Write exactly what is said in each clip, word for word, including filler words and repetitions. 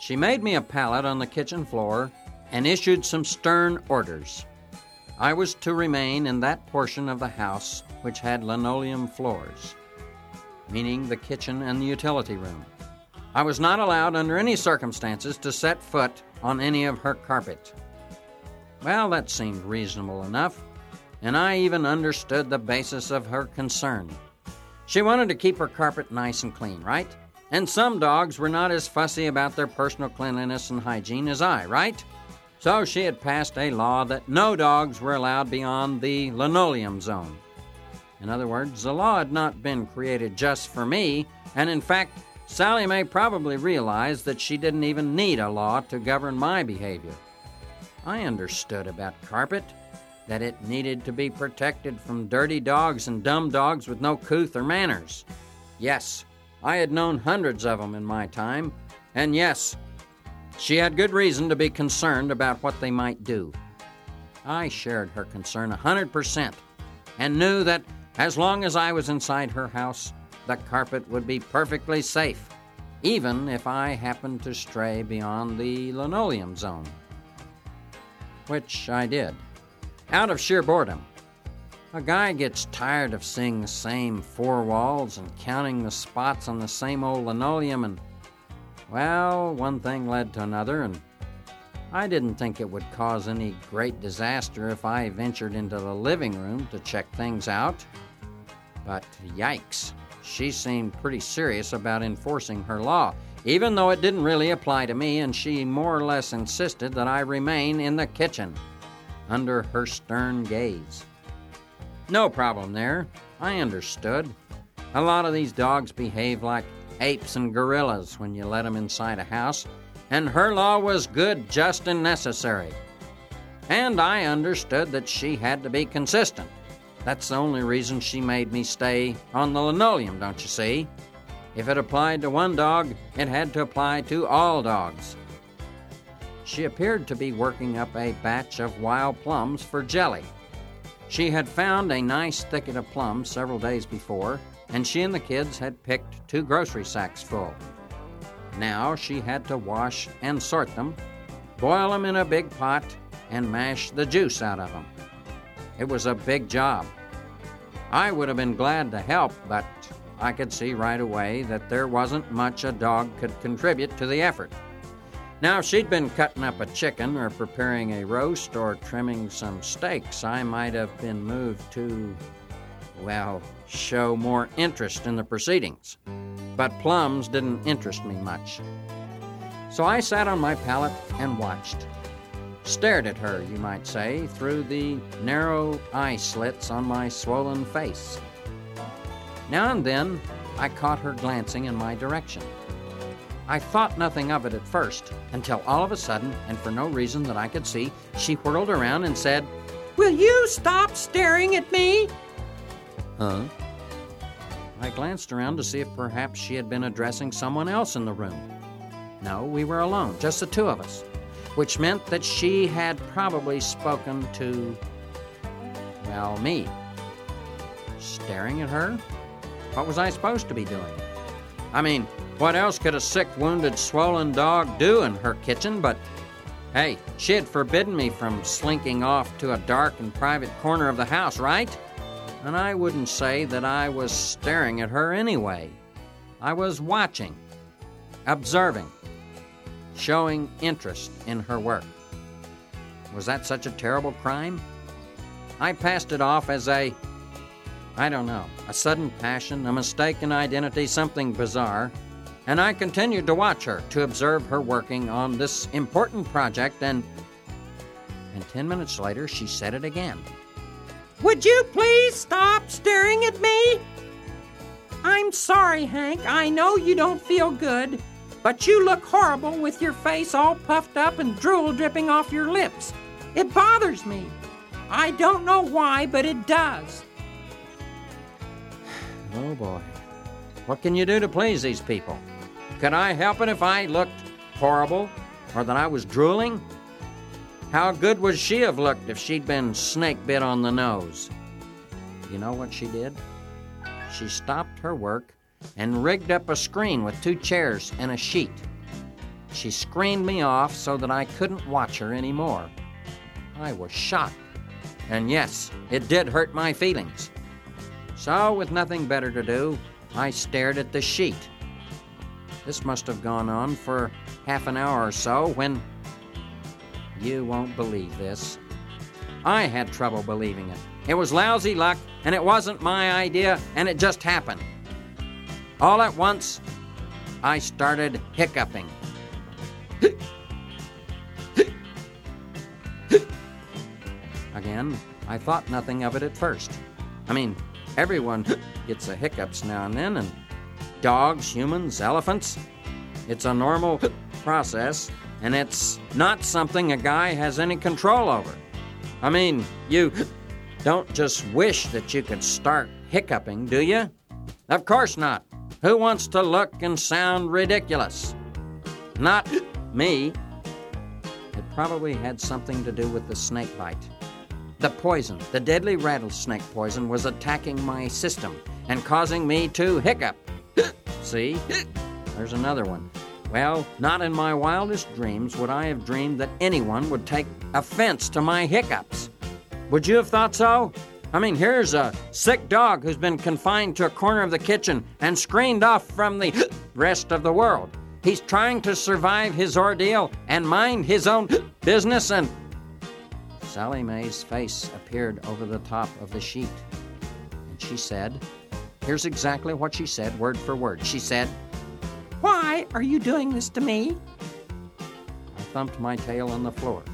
She made me a pallet on the kitchen floor and issued some stern orders. I was to remain in that portion of the house which had linoleum floors, meaning the kitchen and the utility room. I was not allowed under any circumstances to set foot on any of her carpet. Well, that seemed reasonable enough, and I even understood the basis of her concern. She wanted to keep her carpet nice and clean, right? And some dogs were not as fussy about their personal cleanliness and hygiene as I, right? So she had passed a law that no dogs were allowed beyond the linoleum zone. In other words, the law had not been created just for me, and in fact, Sally Mae probably realized that she didn't even need a law to govern my behavior. I understood about carpet, that it needed to be protected from dirty dogs and dumb dogs with no couth or manners. Yes, I had known hundreds of them in my time, and yes, she had good reason to be concerned about what they might do. I shared her concern a hundred percent and knew that as long as I was inside her house, the carpet would be perfectly safe, even if I happened to stray beyond the linoleum zone. Which I did, out of sheer boredom. A guy gets tired of seeing the same four walls and counting the spots on the same old linoleum, and, well, one thing led to another, and I didn't think it would cause any great disaster if I ventured into the living room to check things out. But yikes, she seemed pretty serious about enforcing her law, even though it didn't really apply to me, and she more or less insisted that I remain in the kitchen, under her stern gaze. No problem there. I understood. A lot of these dogs behave like apes and gorillas when you let them inside a house, and her law was good, just, and necessary. And I understood that she had to be consistent. That's the only reason she made me stay on the linoleum, don't you see? If it applied to one dog, it had to apply to all dogs. She appeared to be working up a batch of wild plums for jelly. She had found a nice thicket of plums several days before, and she and the kids had picked two grocery sacks full. Now she had to wash and sort them, boil them in a big pot, and mash the juice out of them. It was a big job. I would have been glad to help, but I could see right away that there wasn't much a dog could contribute to the effort. Now, if she'd been cutting up a chicken or preparing a roast or trimming some steaks, I might have been moved to, well, show more interest in the proceedings. But plums didn't interest me much. So I sat on my pallet and watched. Stared at her, you might say, through the narrow eye slits on my swollen face. Now and then, I caught her glancing in my direction. I thought nothing of it at first, until all of a sudden, and for no reason that I could see, she whirled around and said, "Will you stop staring at me?" Huh? I glanced around to see if perhaps she had been addressing someone else in the room. No, we were alone, just the two of us, which meant that she had probably spoken to, well, me. Staring at her? What was I supposed to be doing? I mean, what else could a sick, wounded, swollen dog do in her kitchen? But, hey, she had forbidden me from slinking off to a dark and private corner of the house, right? And I wouldn't say that I was staring at her anyway. I was watching, observing, showing interest in her work. Was that such a terrible crime? I passed it off as a, I don't know, a sudden passion, a mistaken identity, something bizarre, and I continued to watch her, to observe her working on this important project, and, and ten minutes later she said it again. "Would you please stop staring at me? I'm sorry, Hank, I know you don't feel good, but you look horrible with your face all puffed up and drool dripping off your lips. It bothers me. I don't know why, but it does." Oh, boy. What can you do to please these people? Could I help it if I looked horrible or that I was drooling? How good would she have looked if she'd been snake-bit on the nose? You know what she did? She stopped her work and rigged up a screen with two chairs and a sheet. she screened me off so that I couldn't watch her anymore. I was shocked. And yes, it did hurt my feelings. So, with nothing better to do, I stared at the sheet. This must have gone on for half an hour or so when... You won't believe this. I had trouble believing it. It was lousy luck, and it wasn't my idea, and it just happened. All at once, I started hiccuping. Again, I thought nothing of it at first. I mean, everyone gets the hiccups now and then, and dogs, humans, elephants. It's a normal process, and it's not something a guy has any control over. I mean, you don't just wish that you could start hiccuping, do you? Of course not. Who wants to look and sound ridiculous? Not me. It probably had something to do with the snake bite. The poison, the deadly rattlesnake poison, was attacking my system and causing me to hiccup. See? There's another one. Well, not in my wildest dreams would I have dreamed that anyone would take offense to my hiccups. Would you have thought so? I mean, here's a sick dog who's been confined to a corner of the kitchen and screened off from the rest of the world. He's trying to survive his ordeal and mind his own business, and... Sally Mae's face appeared over the top of the sheet. And she said, here's exactly what she said, word for word. She said, "Why are you doing this to me?" I thumped my tail on the floor.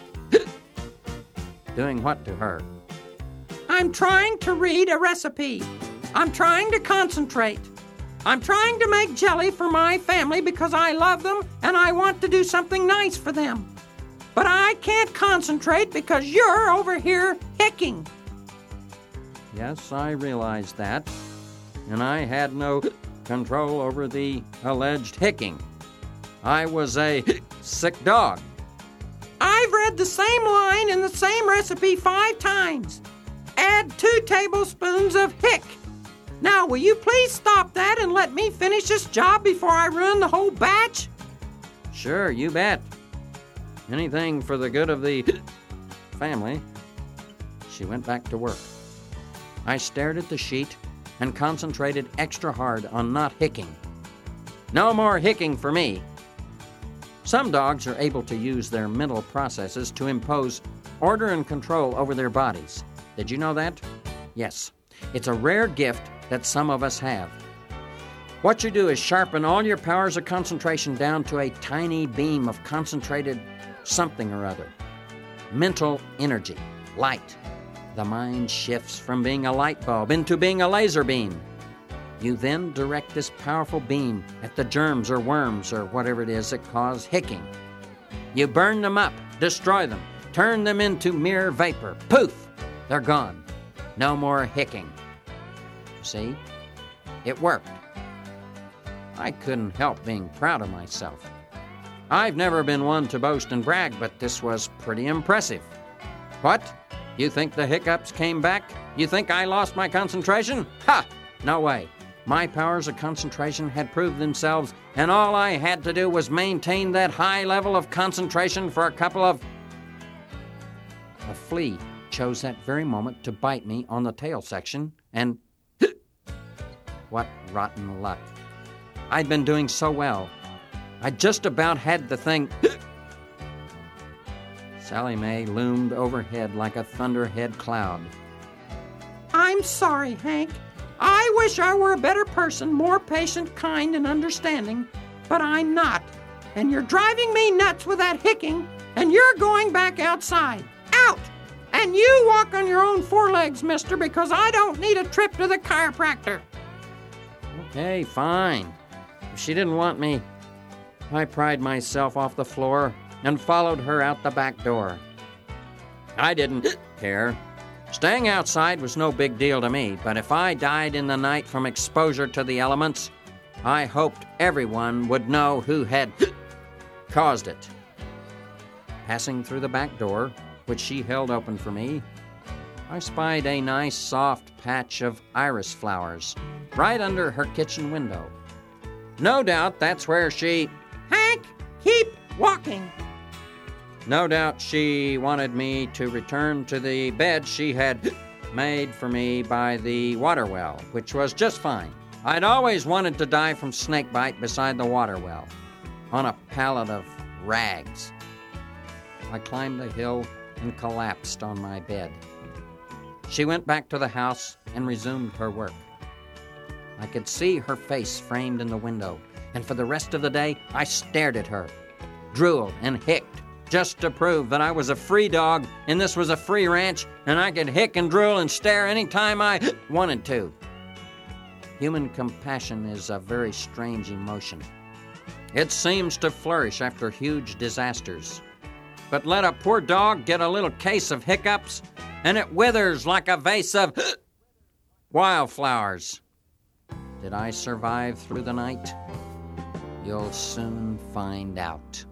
Doing what to her? "I'm trying to read a recipe. I'm trying to concentrate. I'm trying to make jelly for my family because I love them and I want to do something nice for them. But I can't concentrate because you're over here hicking." Yes, I realized that. And I had no control over the alleged hicking. I was a sick dog. "I've read the same line in the same recipe five times. Add two tablespoons of hick. Now, will you please stop that and let me finish this job before I ruin the whole batch?" "Sure, you bet. Anything for the good of the family." She went back to work. I stared at the sheet and concentrated extra hard on not hicking. No more hicking for me. Some dogs are able to use their mental processes to impose order and control over their bodies. Did you know that? Yes. It's a rare gift that some of us have. What you do is sharpen all your powers of concentration down to a tiny beam of concentrated something or other. Mental energy, light. The mind shifts from being a light bulb into being a laser beam. You then direct this powerful beam at the germs or worms or whatever it is that cause hicking. You burn them up, destroy them, turn them into mere vapor. Poof! They're gone. No more hicking. See? It worked. I couldn't help being proud of myself. I've never been one to boast and brag, but this was pretty impressive. What? You think the hiccups came back? You think I lost my concentration? Ha! No way. My powers of concentration had proved themselves, and all I had to do was maintain that high level of concentration for a couple of... A flea chose that very moment to bite me on the tail section, and... What rotten luck. I'd been doing so well. I just about had the thing... Sally Mae loomed overhead like a thunderhead cloud. "I'm sorry, Hank. I wish I were a better person, more patient, kind, and understanding, but I'm not. And you're driving me nuts with that hicking, and you're going back outside. Out! And you walk on your own four legs, mister, because I don't need a trip to the chiropractor." Okay, fine. If she didn't want me, I pried myself off the floor and followed her out the back door. I didn't care. Staying outside was no big deal to me, but if I died in the night from exposure to the elements, I hoped everyone would know who had caused it. Passing through the back door, which she held open for me, I spied a nice soft patch of iris flowers right under her kitchen window. No doubt that's where she... "Hank, he walking. No doubt she wanted me to return to the bed she had made for me by the water well, which was just fine. I'd always wanted to die from snakebite beside the water well, on a pallet of rags. I climbed the hill and collapsed on my bed. She went back to the house and resumed her work. I could see her face framed in the window, and for the rest of the day I stared at her, drooled and hicked, just to prove that I was a free dog and this was a free ranch, and I could hick and drool and stare any time I wanted to. Human compassion is a very strange emotion. It seems to flourish after huge disasters. But let a poor dog get a little case of hiccups, and it withers like a vase of wildflowers. Did I survive through the night? You'll soon find out.